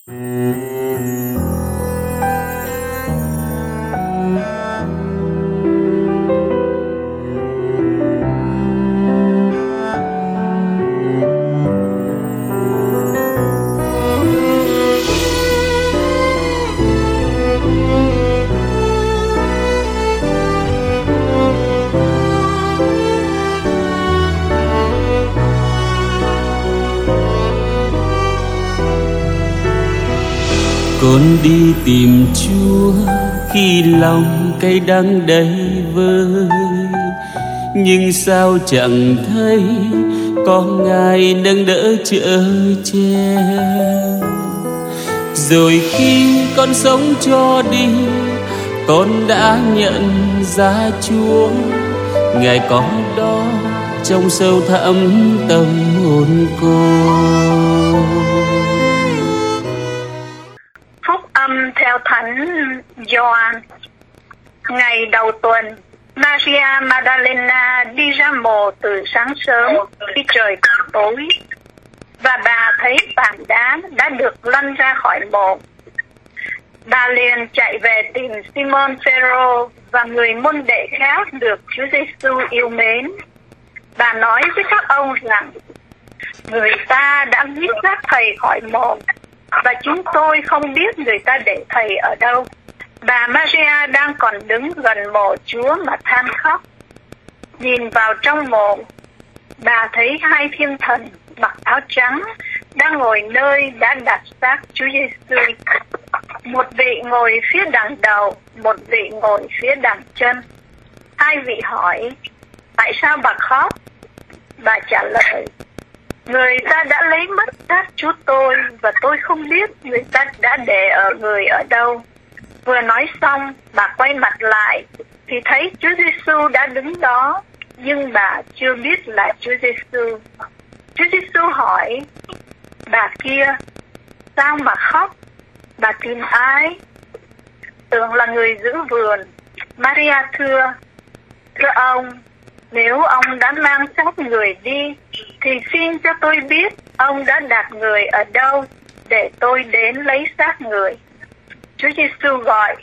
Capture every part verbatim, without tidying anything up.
Con đi tìm Chúa khi lòng cay đắng đầy vơi, nhưng sao chẳng thấy có Ngài nâng đỡ chở che. Rồi khi con sống cho đi, con đã nhận ra Chúa, Ngài có đó trong sâu thẳm tâm hồn con. Âm theo Thánh Gioan. Ngày đầu tuần, Maria Magdalena đi ra mồ từ sáng sớm khi trời còn tối, và bà thấy tảng đá đã được lăn ra khỏi mồ. Bà liền chạy về tìm Simon Phêrô và người môn đệ khác được Chúa Giêsu yêu mến. Bà nói với các ông rằng: người ta đã giết xác thầy khỏi mồ, và chúng tôi không biết người ta để thầy ở đâu. Bà Maria đang còn đứng gần mồ Chúa mà than khóc. Nhìn vào trong mồ, bà thấy hai thiên thần mặc áo trắng đang ngồi nơi đã đặt xác Chúa Giêsu. Một vị ngồi phía đằng đầu, một vị ngồi phía đằng chân. Hai vị hỏi: tại sao bà khóc? Bà trả lời: người ta đã lấy mất xác Chúa tôi, và tôi không biết người ta đã để ở người ở đâu. Vừa nói xong, bà quay mặt lại thì thấy Chúa Giêsu đã đứng đó, nhưng bà chưa biết là Chúa Giêsu. Chúa Giêsu hỏi: bà kia, sao mà khóc? Bà tìm ai? Tưởng là người giữ vườn. Maria thưa: thưa ông, nếu ông đã mang xác người đi, thì xin cho tôi biết ông đã đặt người ở đâu, để tôi đến lấy xác người. Chúa Giêsu gọi: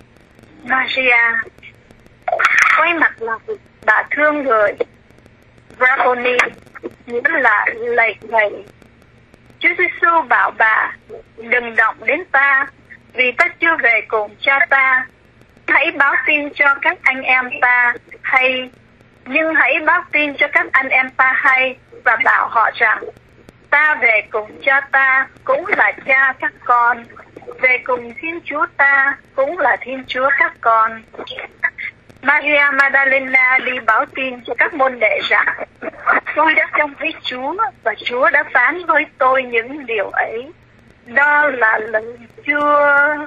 Maria. Quay mặt lại, bà thương người. Rabboni nghĩa là lạy thầy. Chúa Giêsu bảo bà: đừng động đến ta, vì ta chưa về cùng cha ta. Hãy báo tin cho các anh em ta hay, nhưng hãy báo tin cho các anh em ta hay và bảo họ rằng: ta về cùng cha ta cũng là cha các con, về cùng Thiên Chúa ta cũng là Thiên Chúa các con. Maria Magdalena đi báo tin cho các môn đệ rằng: tôi đã trông thấy Chúa, và Chúa đã phán với tôi những điều ấy. Đó là lời Chúa.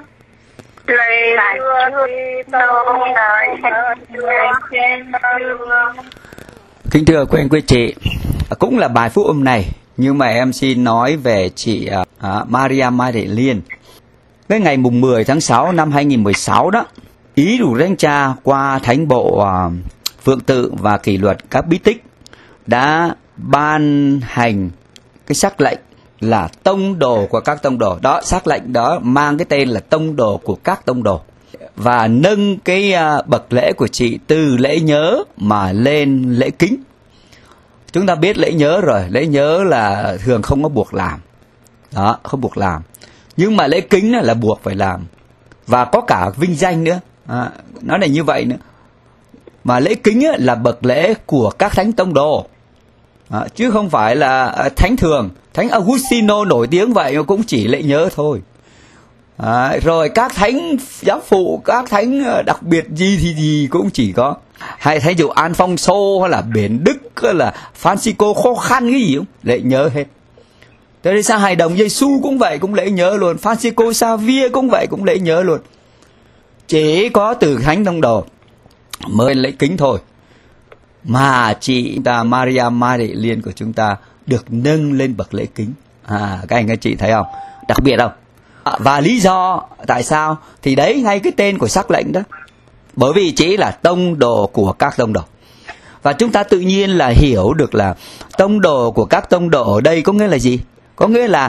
Lời là Chúa. Kính thưa quý anh quý chị, cũng là bài phúc âm này, nhưng mà em xin nói về chị uh, Maria Magdalene. Cái ngày mùng mười tháng sáu năm hai nghìn mười sáu đó, Ý đủ Thánh Cha qua Thánh bộ uh, Phượng Tự và Kỷ luật các bí tích đã ban hành cái sắc lệnh là tông đồ của các tông đồ. Đó, sắc lệnh đó mang cái tên là tông đồ của các tông đồ, và nâng cái uh, bậc lễ của chị từ lễ nhớ mà lên lễ kính. Chúng ta biết lễ nhớ rồi, lễ nhớ là thường không có buộc làm. Đó, không buộc làm. Nhưng mà lễ kính là buộc phải làm. Và có cả vinh danh nữa. À, nó là như vậy nữa. Mà lễ kính là bậc lễ của các thánh tông đồ. À, chứ không phải là thánh thường. Thánh Augustino nổi tiếng vậy mà cũng chỉ lễ nhớ thôi. À, rồi các thánh giáo phụ, các thánh đặc biệt gì thì gì cũng chỉ có. Hay thánh dụ Alfonso hay là Biển Đức hay là Francisco khó khăn cái gì cũng lễ nhớ hết. Thế nên sao hài đồng Giêsu cũng vậy, cũng lễ nhớ luôn. Francisco Xavier cũng vậy, cũng lễ nhớ luôn. Chỉ có từ thánh tông đồ mới lễ kính thôi. Mà chị ta Maria Magdalene của chúng ta được nâng lên bậc lễ kính. À, các anh các chị thấy không? Đặc biệt không? Và lý do tại sao? Thì đấy, ngay cái tên của sắc lệnh đó. Bởi vì chỉ là tông đồ của các tông đồ. Và chúng ta tự nhiên là hiểu được là tông đồ của các tông đồ ở đây có nghĩa là gì? Có nghĩa là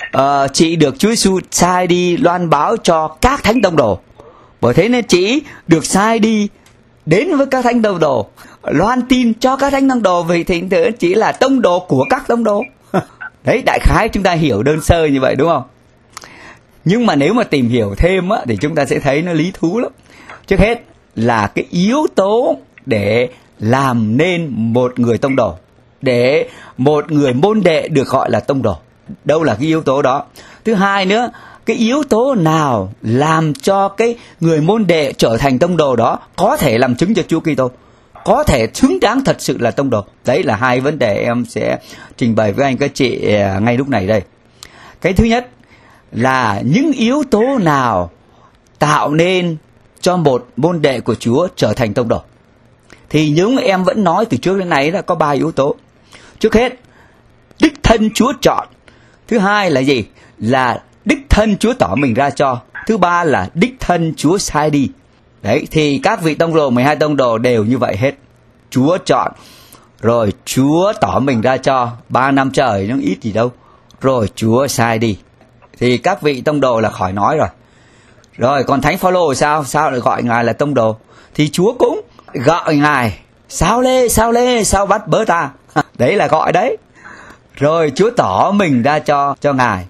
uh, chị được Chúa Giêsu sai đi loan báo cho các thánh tông đồ. Bởi thế nên chị được sai đi đến với các thánh tông đồ, loan tin cho các thánh tông đồ, vì thì chỉ là tông đồ của các tông đồ. Đấy, đại khái chúng ta hiểu đơn sơ như vậy đúng không? Nhưng mà nếu mà tìm hiểu thêm á, thì chúng ta sẽ thấy nó lý thú lắm. Trước hết là cái yếu tố để làm nên một người tông đồ, để một người môn đệ được gọi là tông đồ. Đâu là cái yếu tố đó? Thứ hai nữa, cái yếu tố nào làm cho cái người môn đệ trở thành tông đồ đó có thể làm chứng cho Chúa Kitô, có thể xứng đáng thật sự là tông đồ. Đấy là hai vấn đề em sẽ trình bày với anh các chị ngay lúc này đây. Cái thứ nhất là những yếu tố nào tạo nên cho một môn đệ của Chúa trở thành tông đồ. Thì những em vẫn nói từ trước đến nay là có ba yếu tố. Trước hết, đích thân Chúa chọn. Thứ hai là gì? Là đích thân Chúa tỏ mình ra cho. Thứ ba là đích thân Chúa sai đi. Đấy, thì các vị tông đồ, mười hai tông đồ đều như vậy hết. Chúa chọn, rồi Chúa tỏ mình ra cho. Ba năm trời nó ít gì đâu. Rồi Chúa sai đi. Thì các vị tông đồ là khỏi nói rồi. Rồi còn Thánh Phaolô sao? Sao lại gọi Ngài là tông đồ? Thì Chúa cũng gọi Ngài sao lê, sao lê, sao bắt bớ ta. Đấy là gọi đấy. Rồi Chúa tỏ mình ra cho cho Ngài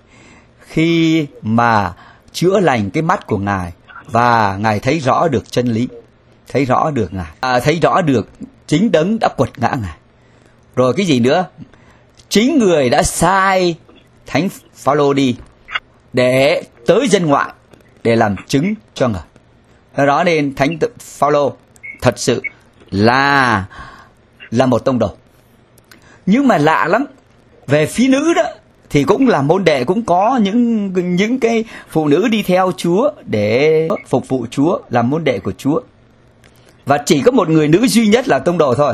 khi mà chữa lành cái mắt của Ngài, và Ngài thấy rõ được chân lý, thấy rõ được Ngài, à, thấy rõ được chính đấng đã quật ngã Ngài. Rồi cái gì nữa? Chính người đã sai Thánh Phaolô đi để tới dân ngoại để làm chứng cho Ngài. Do đó nên Thánh Phaolô thật sự là là một tông đồ. Nhưng mà lạ lắm, về phía nữ đó thì cũng là môn đệ, cũng có những những cái phụ nữ đi theo Chúa để phục vụ Chúa, làm môn đệ của Chúa. Và chỉ có một người nữ duy nhất là tông đồ thôi.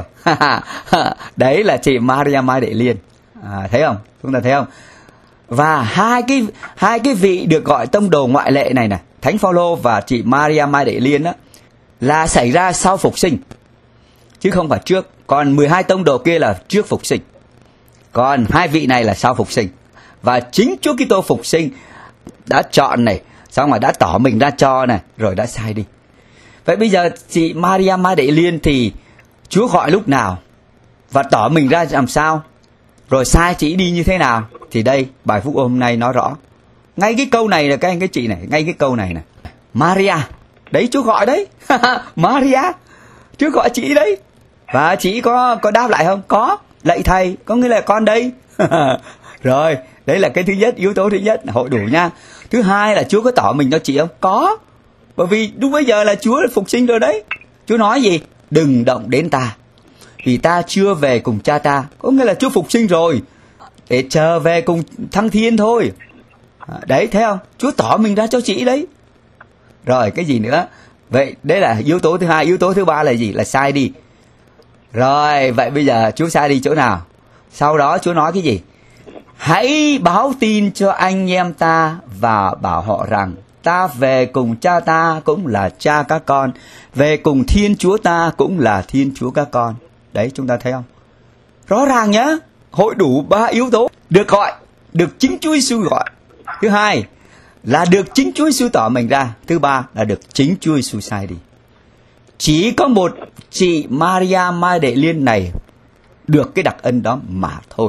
Đấy là chị Maria Mai Đệ Liên. À, thấy không? Chúng ta thấy không? Và hai cái hai cái vị được gọi tông đồ ngoại lệ này này, Thánh Phaolô và chị Maria Mai Đệ Liên đó, là xảy ra sau phục sinh, chứ không phải trước. Còn mười hai tông đồ kia là trước phục sinh, còn hai vị này là sau phục sinh. Và chính Chúa Kitô phục sinh đã chọn này, xong rồi đã tỏ mình ra cho này, rồi đã sai đi. Vậy bây giờ chị Maria Mai Đệ Liên thì Chúa gọi lúc nào và tỏ mình ra làm sao, rồi sai chị đi như thế nào? Thì đây, bài phúc hôm nay nói rõ. Ngay cái câu này là các anh các chị này, ngay cái câu này này. Maria, đấy Chúa gọi đấy. Maria, Chúa gọi chị đấy. Và chị có có đáp lại không? Có. Lạy thầy, có nghĩa là con đây. Rồi, đấy là cái thứ nhất, yếu tố thứ nhất, hội đủ nha. Thứ hai là Chúa có tỏ mình cho chị không? Có. Bởi vì lúc bây giờ là Chúa phục sinh rồi đấy. Chúa nói gì? Đừng động đến ta, vì ta chưa về cùng cha ta. Có nghĩa là Chúa phục sinh rồi, để chờ về cùng thăng thiên thôi. Đấy, thấy không? Chúa tỏ mình ra cho chị đấy. Rồi, cái gì nữa? Vậy, đấy là yếu tố thứ hai. Yếu tố thứ ba là gì? Là sai đi. Rồi, vậy bây giờ Chúa sai đi chỗ nào? Sau đó Chúa nói cái gì? Hãy báo tin cho anh em ta và bảo họ rằng ta về cùng cha ta cũng là cha các con, về cùng Thiên Chúa ta cũng là Thiên Chúa các con. Đấy, chúng ta thấy không? Rõ ràng nhá, hội đủ ba yếu tố. Được gọi, được chính Chúa Giêsu gọi. Thứ hai là được chính Chúa Giêsu tỏ mình ra. Thứ ba là được chính Chúa Giêsu sai đi. Chỉ có một chị Maria Mai Đệ Liên này được cái đặc ân đó mà thôi.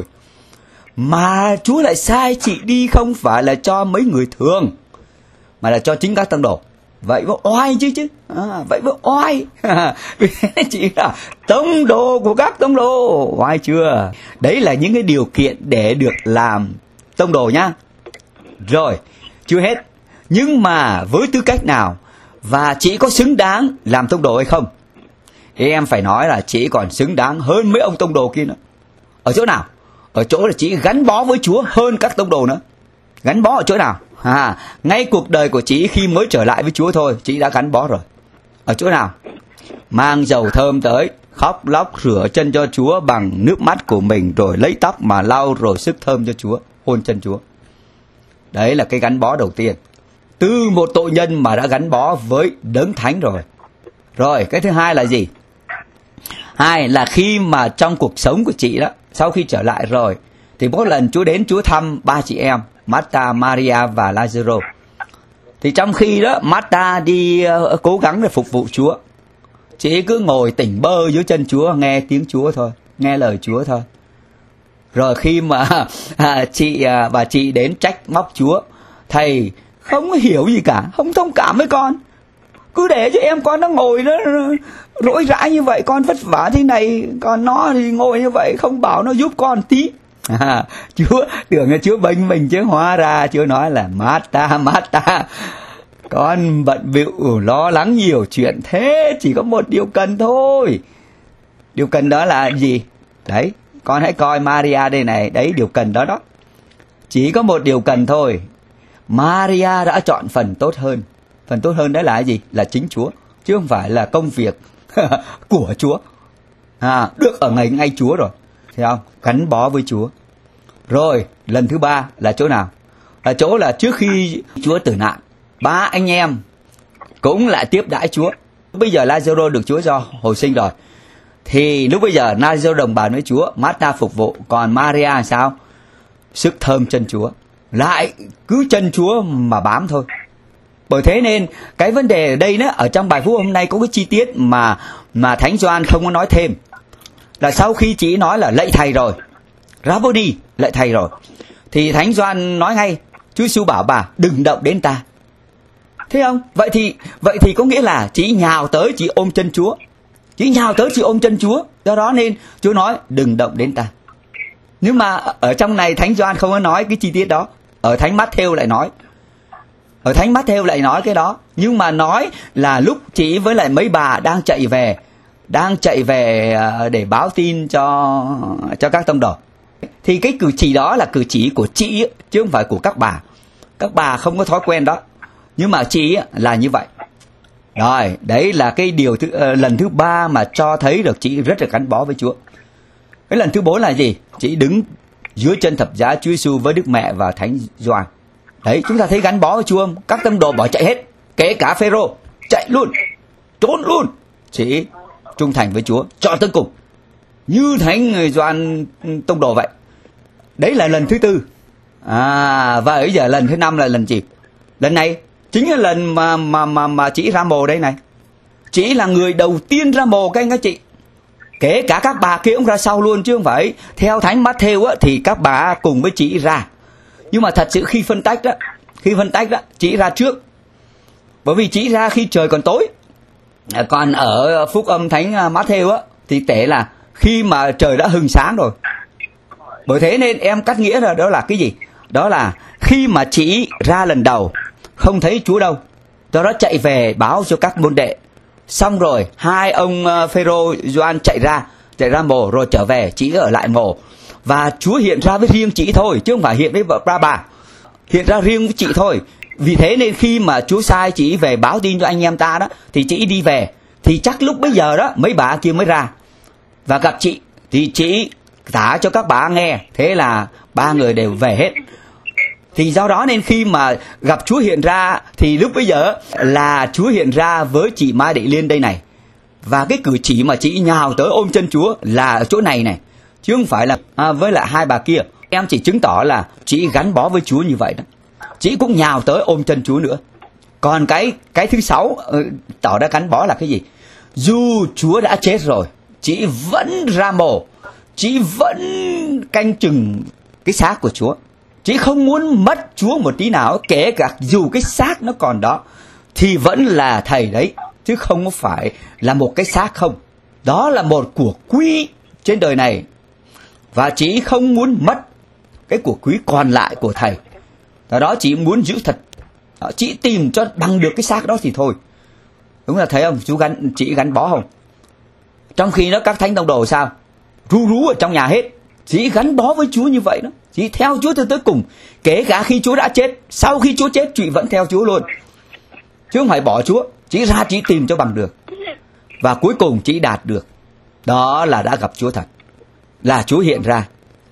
Mà Chúa lại sai chị đi không phải là cho mấy người thường, mà là cho chính các tông đồ. Vậy với oai chứ chứ à, vậy với oai. Chị là tông đồ của các tông đồ, oai chưa? Đấy là những cái điều kiện để được làm tông đồ nhá. Rồi, chưa hết. Nhưng mà với tư cách nào, và chị có xứng đáng làm tông đồ hay không? Thì em phải nói là chị còn xứng đáng hơn mấy ông tông đồ kia nữa. Ở chỗ nào? Ở chỗ là chị gắn bó với Chúa hơn các tông đồ nữa. Gắn bó ở chỗ nào? À, ngay cuộc đời của chị khi mới trở lại với Chúa thôi, chị đã gắn bó rồi. Ở chỗ nào? Mang dầu thơm tới, khóc lóc rửa chân cho Chúa bằng nước mắt của mình, rồi lấy tóc mà lau rồi sức thơm cho Chúa, hôn chân Chúa. Đấy là cái gắn bó đầu tiên. Từ một tội nhân mà đã gắn bó với đấng thánh rồi. Rồi, cái thứ hai là gì? Hai là khi mà trong cuộc sống của chị đó, sau khi trở lại rồi, thì mỗi lần Chúa đến Chúa thăm ba chị em, Martha, Maria và Lazaro. Thì trong khi đó Martha đi uh, cố gắng để phục vụ Chúa, chị cứ ngồi tỉnh bơ dưới chân Chúa, nghe tiếng Chúa thôi, nghe lời Chúa thôi. Rồi khi mà à, chị à, và chị đến trách móc Chúa, thầy không hiểu gì cả, không thông cảm với con, cứ để cho em con nó ngồi nó rỗi rãi như vậy, con vất vả thế này, còn nó thì ngồi như vậy, không bảo nó giúp con tí. À, Chúa tưởng là Chúa bênh mình chứ hóa ra Chúa nói là Martha, Martha, con bận bịu lo lắng nhiều chuyện thế, chỉ có một điều cần thôi. Điều cần đó là gì? Đấy, con hãy coi Maria đây này, đấy điều cần đó đó. Chỉ có một điều cần thôi. Maria đã chọn phần tốt hơn. Phần tốt hơn đấy là gì? Là chính Chúa, chứ không phải là công việc của Chúa. À, được ở ngay ngay Chúa rồi, thấy không? Gắn bó với Chúa. Rồi, lần thứ ba là chỗ nào? Là chỗ là trước khi Chúa tử nạn, ba anh em cũng lại tiếp đãi Chúa. Bây giờ Lazaro được Chúa cho hồi sinh rồi, thì lúc bây giờ Lazaro đồng bào với Chúa, Martha phục vụ, còn Maria sao? Sức thơm chân Chúa, lại cứ chân Chúa mà bám thôi. Bởi thế nên cái vấn đề ở đây đó, ở trong bài phúc hôm nay có cái chi tiết mà mà Thánh Gioan không có nói thêm, là sau khi chị nói là lạy thầy rồi, Rabboni, lạy thầy rồi, thì Thánh Gioan nói ngay, Chúa Giêsu bảo bà đừng động đến ta. Thấy không? Vậy thì vậy thì có nghĩa là chị nhào tới, chị ôm chân Chúa, chị nhào tới chị ôm chân Chúa, do đó nên Chúa nói đừng động đến ta. Nhưng mà ở trong này Thánh Gioan không có nói cái chi tiết đó, ở Thánh Matthew lại nói, ở Thánh Matthew lại nói cái đó, nhưng mà nói là lúc chị với lại mấy bà đang chạy về, đang chạy về để báo tin cho cho các tông đồ, thì cái cử chỉ đó là cử chỉ của chị chứ không phải của các bà. Các bà không có thói quen đó, nhưng mà chị là như vậy. Rồi, đấy là cái điều thứ, uh, lần thứ ba mà cho thấy được chị rất là gắn bó với Chúa. Cái lần thứ bốn là gì? Chị đứng dưới chân thập giá Chúa Giêsu với Đức Mẹ và Thánh Gioan. Đấy, chúng ta thấy gắn bó với Chúa không? Các tông đồ bỏ chạy hết, kể cả Phêrô chạy luôn, trốn luôn. Chị trung thành với Chúa cho tới cùng, như Thánh Gioan tông đồ vậy. Đấy là lần thứ tư. À, và bây giờ lần thứ năm là lần gì? Lần này chính là lần mà mà mà mà chị ra mồ đây này. Chị là người đầu tiên ra mồ các anh các chị. Kể cả các bà kia cũng ra sau luôn chứ không phải. Theo Thánh Matthew á thì các bà cùng với chị ra. Nhưng mà thật sự khi phân tách đó, khi phân tách đó, chị ra trước. Bởi vì chị ra khi trời còn tối. Còn ở phúc âm Thánh Matthew á thì tệ là khi mà trời đã hừng sáng rồi. Bởi thế nên em cắt nghĩa là đó là cái gì? Đó là khi mà chị ra lần đầu không thấy Chúa đâu, do đó chạy về báo cho các môn đệ. Xong rồi hai ông Phêrô, Gioan chạy ra, chạy ra mồ rồi trở về, chị ở lại mồ. Và Chúa hiện ra với riêng chị thôi, chứ không phải hiện với ba bà, hiện ra riêng với chị thôi. Vì thế nên khi mà Chúa sai chị về báo tin cho anh em ta đó, thì chị đi về. Thì chắc lúc bấy giờ đó mấy bà kia mới ra và gặp chị, thì chị tả cho các bà nghe. Thế là ba người đều về hết. Thì do đó nên khi mà gặp Chúa hiện ra, thì lúc bây giờ là Chúa hiện ra với chị Ma Đệ Liên đây này. Và cái cử chỉ mà chị nhào tới ôm chân Chúa là ở chỗ này này, chứ không phải là à, với lại hai bà kia. Em chỉ chứng tỏ là chị gắn bó với Chúa như vậy đó. Chị cũng nhào tới ôm chân Chúa nữa. Còn cái cái thứ sáu tỏ ra gắn bó là cái gì? Dù Chúa đã chết rồi, chị vẫn ra mồ, chị vẫn canh chừng cái xác của Chúa. Chị không muốn mất Chúa một tí nào, kể cả dù cái xác nó còn đó, thì vẫn là thầy đấy, chứ không có phải là một cái xác không. Đó là một của quý trên đời này. Và chị không muốn mất cái của quý còn lại của thầy. Đó, đó chị muốn giữ thật. Đó, chị tìm cho bằng được cái xác đó thì thôi. Đúng là thấy không? Chú gắn, chị gắn bó không? Trong khi đó các thánh tông đồ sao? Ru rú ở trong nhà hết. Chị gắn bó với Chúa như vậy đó. Chị theo Chúa tới tới cùng. Kể cả khi Chúa đã chết, sau khi Chúa chết chị vẫn theo Chúa luôn, chứ không phải bỏ Chúa. Chị ra chị tìm cho bằng được. Và cuối cùng chị đạt được. Đó là đã gặp Chúa thật, là Chúa hiện ra.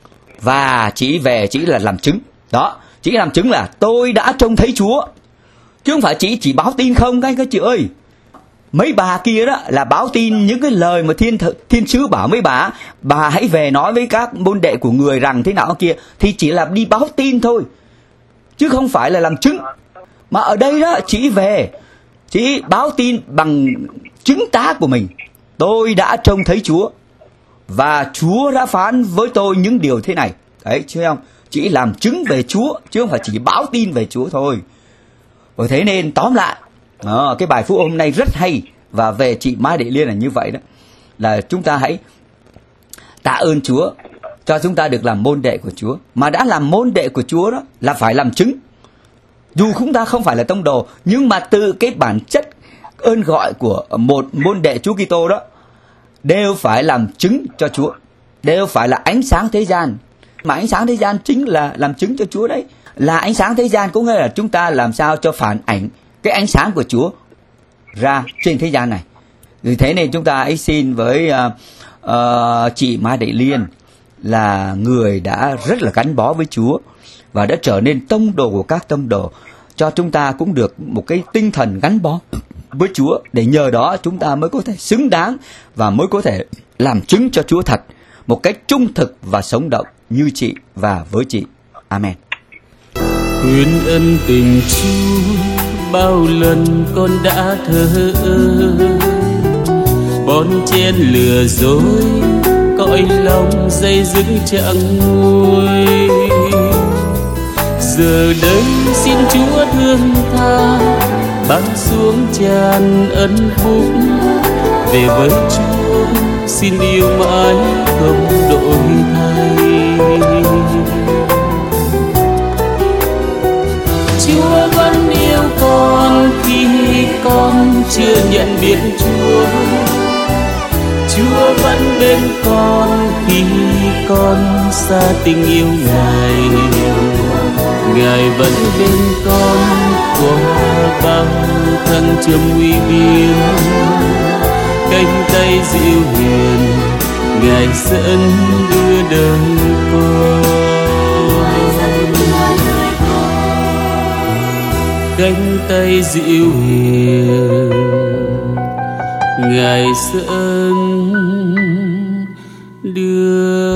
Và chị về chị là làm chứng. Đó, chị làm chứng là tôi đã trông thấy Chúa, chứ không phải chị chỉ báo tin không các anh chị ơi. Mấy bà kia đó là báo tin những cái lời mà thiên th- thiên sứ bảo mấy bà, bà hãy về nói với các môn đệ của người rằng thế nào kia, thì chỉ là đi báo tin thôi. chứ không phải là làm chứng. Mà ở đây đó chỉ về, chỉ báo tin bằng chứng tá của mình. Tôi đã trông thấy Chúa và Chúa đã phán với tôi những điều thế này. Đấy, chứ không? Chỉ làm chứng về Chúa chứ không phải chỉ báo tin về Chúa thôi. Bởi thế nên tóm lại, đó, cái bài phúc hôm nay rất hay. Và về chị Mai Thị Liên là như vậy đó, là chúng ta hãy tạ ơn Chúa cho chúng ta được làm môn đệ của Chúa. Mà đã làm môn đệ của Chúa đó là phải làm chứng. Dù chúng ta không phải là tông đồ, nhưng mà từ cái bản chất ơn gọi của một môn đệ Chúa Kitô đó đều phải làm chứng cho Chúa, đều phải là ánh sáng thế gian. Mà ánh sáng thế gian chính là làm chứng cho Chúa đấy. Là ánh sáng thế gian cũng nghĩa là chúng ta làm sao cho phản ảnh cái ánh sáng của Chúa ra trên thế gian này. Vì thế nên chúng ta ấy xin với uh, uh, chị Mai Thị Liên là người đã rất là gắn bó với Chúa và đã trở nên tông đồ của các tông đồ, cho chúng ta cũng được một cái tinh thần gắn bó với Chúa, để nhờ đó chúng ta mới có thể xứng đáng và mới có thể làm chứng cho Chúa thật một cách trung thực và sống động như chị và với chị. Amen. Quyên ân tình Chúa bao lần con đã thờ ơ, bon chen lừa dối cõi lòng dây dứt chẳng nguôi. Giờ đây xin Chúa thương tha, ban xuống tràn ân phúc. Về với Chúa xin yêu mãi không đổi thay. Chúa vẫn yêu con khi con chưa nhận biết Chúa. Chúa vẫn bên con khi con xa tình yêu Ngài. Ngài vẫn bên con qua bao thăng trầm nguy biên. Cánh tay dịu hiền Ngài dẫn đưa đời con. Cánh tay dịu hiền Ngài dẫn đưa